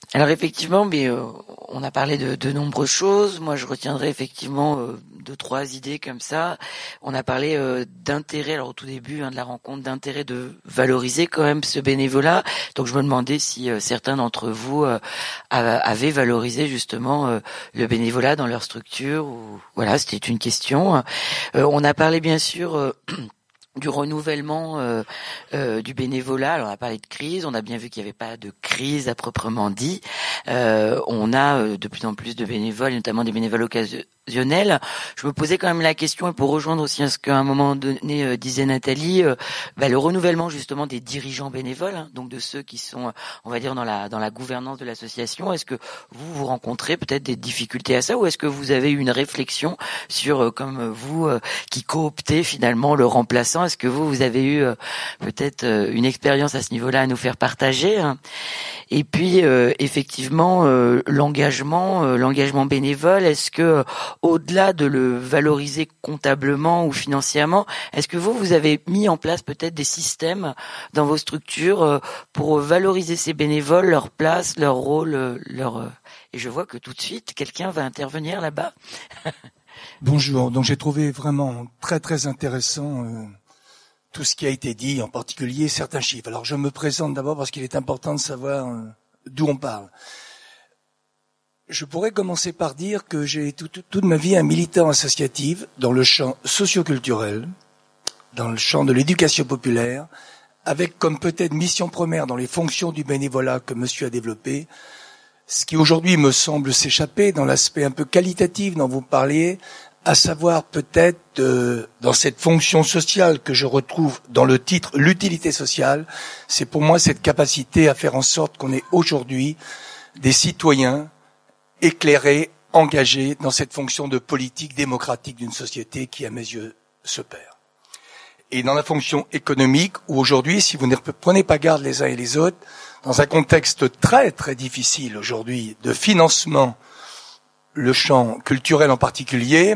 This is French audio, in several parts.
Alors effectivement, mais on a parlé de nombreuses choses. Moi, je retiendrai effectivement deux, trois idées comme ça. On a parlé d'intérêt, alors au tout début de la rencontre, d'intérêt de valoriser quand même ce bénévolat. Donc je me demandais si certains d'entre vous avaient valorisé justement le bénévolat dans leur structure. Ou voilà, c'était une question. On a parlé bien sûr. Du renouvellement du bénévolat. Alors on a parlé de crise, on a bien vu qu'il n'y avait pas de crise à proprement dit. On a de plus en plus de bénévoles, notamment des bénévoles occasionnels. Je me posais quand même la question, et pour rejoindre aussi à ce qu'à un moment donné disait Nathalie, le renouvellement justement des dirigeants bénévoles, hein, donc de ceux qui sont, on va dire, dans la gouvernance de l'association. Est-ce que vous rencontrez peut-être des difficultés à ça, ou est-ce que vous avez eu une réflexion sur, comme vous, qui cooptez finalement le remplaçant? Est-ce que vous avez eu peut-être une expérience à ce niveau-là à nous faire partager, hein? Et puis effectivement l'engagement bénévole, est-ce que au-delà de le valoriser comptablement ou financièrement, est-ce que vous avez mis en place peut-être des systèmes dans vos structures pour valoriser ces bénévoles, leur place, leur rôle, et je vois que tout de suite quelqu'un va intervenir là-bas. Bonjour, donc j'ai trouvé vraiment très très intéressant tout ce qui a été dit, en particulier certains chiffres. Alors je me présente d'abord parce qu'il est important de savoir d'où on parle. Je pourrais commencer par dire que j'ai toute ma vie un militant associatif dans le champ socioculturel, dans le champ de l'éducation populaire, avec comme peut-être mission première dans les fonctions du bénévolat que monsieur a développé, ce qui aujourd'hui me semble s'échapper dans l'aspect un peu qualitatif dont vous parliez, à savoir peut-être dans cette fonction sociale que je retrouve dans le titre « l'utilité sociale », c'est pour moi cette capacité à faire en sorte qu'on ait aujourd'hui des citoyens éclairés, engagés dans cette fonction de politique démocratique d'une société qui, à mes yeux, se perd. Et dans la fonction économique, où aujourd'hui, si vous ne prenez pas garde les uns et les autres, dans un contexte très très difficile aujourd'hui de financement, le champ culturel en particulier,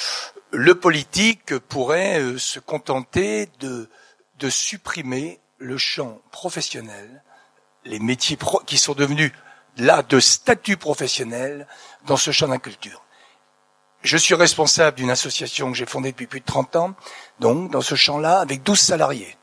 le politique pourrait se contenter de supprimer le champ professionnel, les métiers qui sont devenus là de statut professionnel dans ce champ de la culture. Je suis responsable d'une association que j'ai fondée depuis plus de 30 ans, donc dans ce champ-là, avec 12 salariés.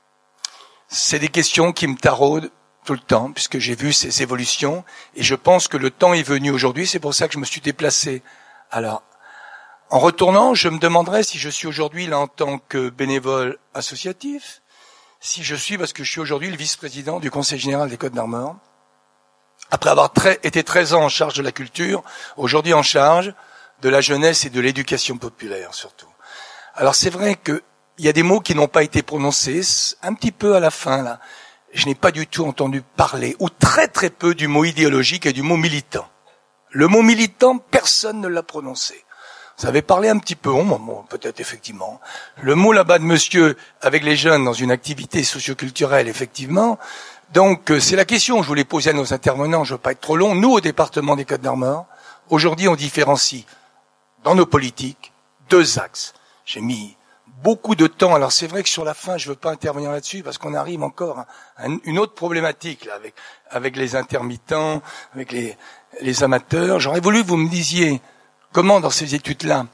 C'est des questions qui me taraudent tout le temps, puisque j'ai vu ces évolutions, et je pense que le temps est venu aujourd'hui, c'est pour ça que je me suis déplacé. Alors, en retournant, je me demanderais si je suis aujourd'hui là en tant que bénévole associatif, si je suis, parce que je suis aujourd'hui le vice-président du Conseil général des Côtes-d'Armor, après avoir été 13 ans en charge de la culture, aujourd'hui en charge de la jeunesse et de l'éducation populaire surtout. Alors c'est vrai qu'il y a des mots qui n'ont pas été prononcés, un petit peu à la fin là. Je n'ai pas du tout entendu parler, ou très très peu, du mot idéologique et du mot militant. Le mot militant, personne ne l'a prononcé. Vous avez parlé un petit peu, peut-être effectivement. Le mot là-bas de monsieur, avec les jeunes dans une activité socioculturelle, effectivement. Donc c'est la question que je voulais poser à nos intervenants, je ne veux pas être trop long. Nous, au département des Côtes-d'Armor, aujourd'hui on différencie dans nos politiques deux axes. J'ai mis beaucoup de temps. Alors c'est vrai que sur la fin, je ne veux pas intervenir là-dessus parce qu'on arrive encore à une autre problématique là, avec les intermittents, avec les amateurs. J'aurais voulu que vous me disiez comment dans ces études-là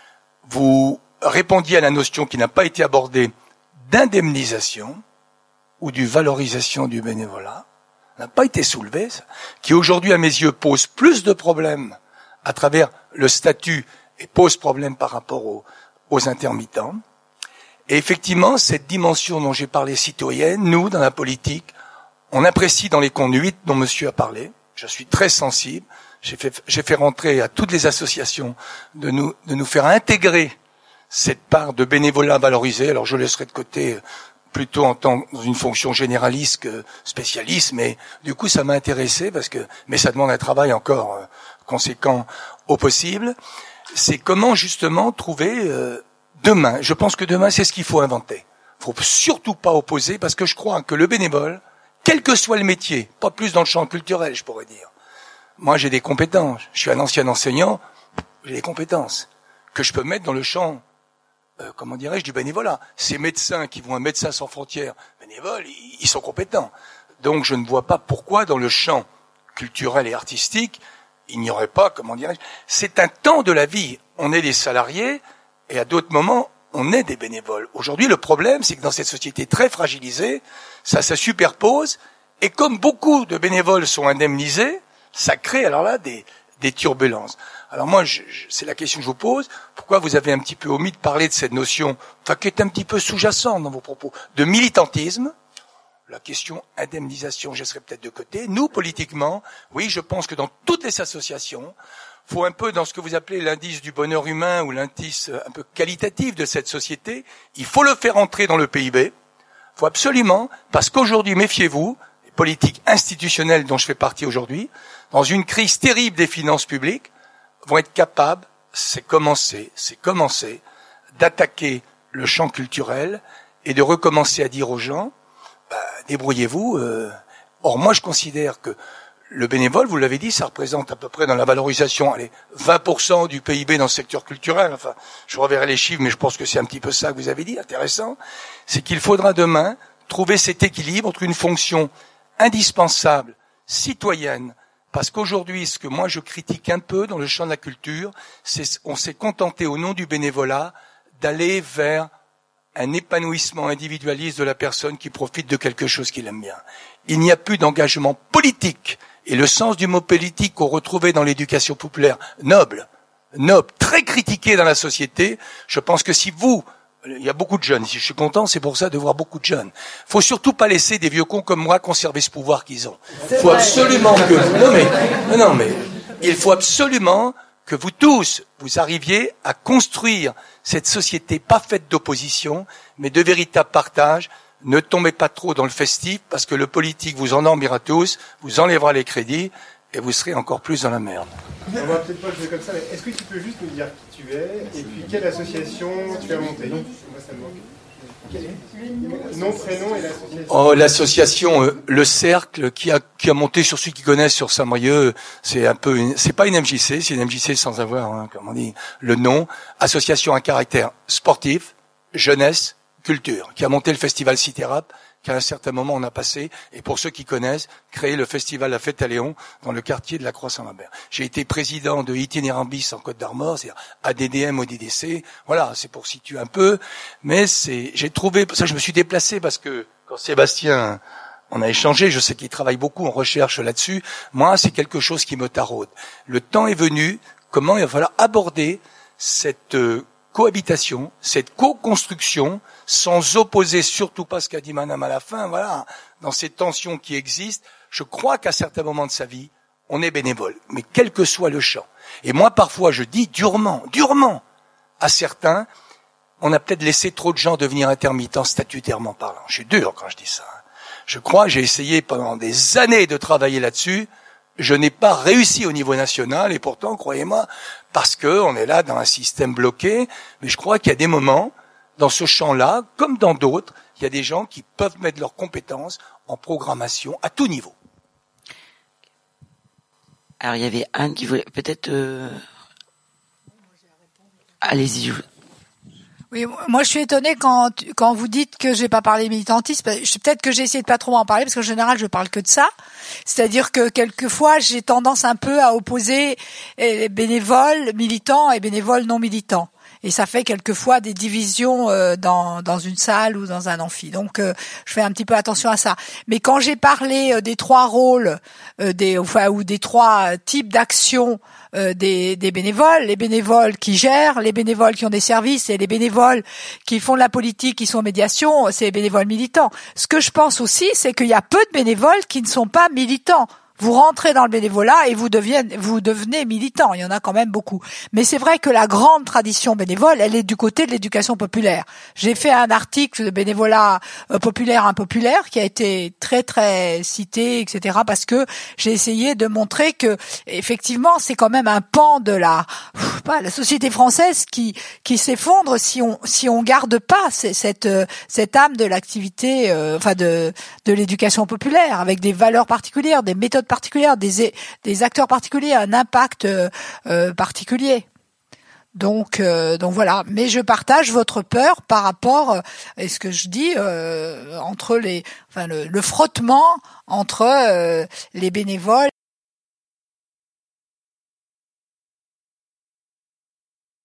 vous répondiez à la notion qui n'a pas été abordée d'indemnisation ou de valorisation du bénévolat. Ça n'a pas été soulevé, ça, qui aujourd'hui à mes yeux pose plus de problèmes à travers le statut et pose problème par rapport aux intermittents. Et effectivement, cette dimension dont j'ai parlé citoyenne, nous, dans la politique, on apprécie dans les conduites dont monsieur a parlé. Je suis très sensible. J'ai fait rentrer à toutes les associations de nous faire intégrer cette part de bénévolat valorisé. Alors je laisserai de côté plutôt dans une fonction généraliste que spécialiste, mais du coup ça m'a intéressé mais ça demande un travail encore conséquent au possible. C'est comment justement trouver demain. Je pense que demain c'est ce qu'il faut inventer. Il faut surtout pas opposer parce que je crois que le bénévole, quel que soit le métier, pas plus dans le champ culturel, je pourrais dire. Moi j'ai des compétences. Je suis un ancien enseignant, j'ai des compétences que je peux mettre dans le champ du bénévolat. Ces médecins qui vont à Médecins sans frontières bénévoles, ils sont compétents. Donc je ne vois pas pourquoi dans le champ culturel et artistique, il n'y aurait pas, comment dirais-je, c'est un temps de la vie. On est des salariés et à d'autres moments, on est des bénévoles. Aujourd'hui, le problème, c'est que dans cette société très fragilisée, ça se superpose et comme beaucoup de bénévoles sont indemnisés, ça crée alors là des turbulences. Alors moi, c'est la question que je vous pose. Pourquoi vous avez un petit peu omis de parler de cette notion, enfin, qui est un petit peu sous-jacente dans vos propos, de militantisme? La question indemnisation, je serais peut-être de côté. Nous, politiquement, oui, je pense que dans toutes les associations, faut un peu dans ce que vous appelez l'indice du bonheur humain ou l'indice un peu qualitatif de cette société, il faut le faire entrer dans le PIB. Faut absolument, parce qu'aujourd'hui, méfiez-vous, les politiques institutionnelles dont je fais partie aujourd'hui, dans une crise terrible des finances publiques, vont être capables, c'est commencer, d'attaquer le champ culturel et de recommencer à dire aux gens, débrouillez-vous. Or, moi, je considère que le bénévole, vous l'avez dit, ça représente à peu près dans la valorisation, 20% du PIB dans le secteur culturel. Enfin, je reverrai les chiffres, mais je pense que c'est un petit peu ça que vous avez dit, intéressant. C'est qu'il faudra demain trouver cet équilibre entre une fonction indispensable, citoyenne, parce qu'aujourd'hui, ce que moi je critique un peu dans le champ de la culture, c'est on s'est contenté au nom du bénévolat d'aller vers un épanouissement individualiste de la personne qui profite de quelque chose qu'il aime bien. Il n'y a plus d'engagement politique. Et le sens du mot politique qu'on retrouvait dans l'éducation populaire, noble, très critiqué dans la société, je pense que si vous, il y a beaucoup de jeunes, si je suis content, c'est pour ça de voir beaucoup de jeunes. Faut surtout pas laisser des vieux cons comme moi conserver ce pouvoir qu'ils ont. Faut absolument que, non mais, il faut absolument que vous tous, vous arriviez à construire cette société pas faite d'opposition, mais de véritable partage. Ne tombez pas trop dans le festif, parce que le politique vous endormira tous, vous enlèvera les crédits, et vous serez encore plus dans la merde. On va peut-être pas jouer comme ça, mais est-ce que tu peux juste nous dire qui tu es, et puis quelle association tu as montée? Moi, ça me manque. Nom, prénom et l'association. Oh, l'association Le Cercle, qui a monté, sur ceux qui connaissent, sur Saint-Brieuc, c'est un peu, c'est pas une MJC, c'est une MJC sans avoir, comme on dit, le nom. Association à caractère sportif, jeunesse, culture, qui a monté le festival Cité Rap, qu'à un certain moment on a passé, et pour ceux qui connaissent, créé le festival La Fête à Léon, dans le quartier de la Croix-Saint-Lambert. J'ai été président de Itinérambis en Côte d'Armor, c'est-à-dire ADDM, ODDC, voilà, c'est pour situer un peu, mais j'ai trouvé, ça je me suis déplacé parce que quand Sébastien, on a échangé, je sais qu'il travaille beaucoup en recherche là-dessus, moi c'est quelque chose qui me taraude. Le temps est venu, comment il va falloir aborder cette cohabitation, cette co-construction, sans opposer surtout pas ce qu'a dit Madame à la fin, voilà, dans ces tensions qui existent, je crois qu'à certains moments de sa vie, on est bénévole, mais quel que soit le champ. Et moi, parfois, je dis durement, à certains, on a peut-être laissé trop de gens devenir intermittents statutairement parlant. Je suis dur quand je dis ça. Je crois, j'ai essayé pendant des années de travailler là-dessus, je n'ai pas réussi au niveau national, et pourtant, croyez-moi, parce que on est là dans un système bloqué, mais je crois qu'il y a des moments, dans ce champ-là, comme dans d'autres, il y a des gens qui peuvent mettre leurs compétences en programmation à tout niveau. Alors, il y avait Anne qui voulait peut-être... Allez-y. Oui, moi je suis étonnée quand vous dites que j'ai pas parlé militantisme. Peut-être que j'ai essayé de pas trop en parler parce qu'en général je parle que de ça. C'est-à-dire que quelquefois j'ai tendance un peu à opposer les bénévoles militants et bénévoles non militants. Et ça fait quelquefois des divisions dans une salle ou dans un amphi. Donc je fais un petit peu attention à ça. Mais quand j'ai parlé des trois rôles ou des trois types d'actions des bénévoles, les bénévoles qui gèrent, les bénévoles qui ont des services et les bénévoles qui font de la politique, qui sont en médiation, c'est les bénévoles militants. Ce que je pense aussi, c'est qu'il y a peu de bénévoles qui ne sont pas militants. Vous rentrez dans le bénévolat et vous devenez militant. Il y en a quand même beaucoup. Mais c'est vrai que la grande tradition bénévole, elle est du côté de l'éducation populaire. J'ai fait un article de bénévolat populaire impopulaire qui a été très très cité, etc. parce que j'ai essayé de montrer que effectivement c'est quand même un pan de la société française qui s'effondre si on garde pas cette âme de l'activité, de l'éducation populaire avec des valeurs particulières, des méthodes particulières, des acteurs particuliers, un impact particulier. Donc voilà. Mais je partage votre peur par rapport à ce que je dis entre le frottement entre les bénévoles